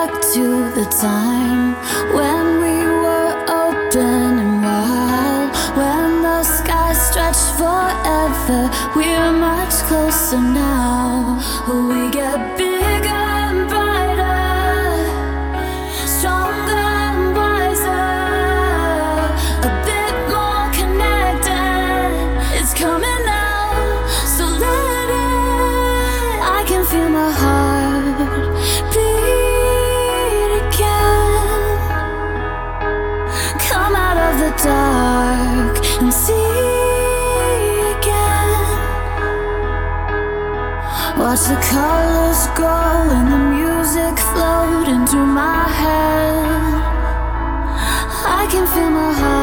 back to the time when we were open and wild, when the sky stretched forever. We're much closer now. We get bigger and brighter, stronger and wiser, a bit more connected. It's coming now, so let it. I can feel my heart beat again. Come out of the dark and see again. Watch the colors grow and the music float into my head. I can feel my heart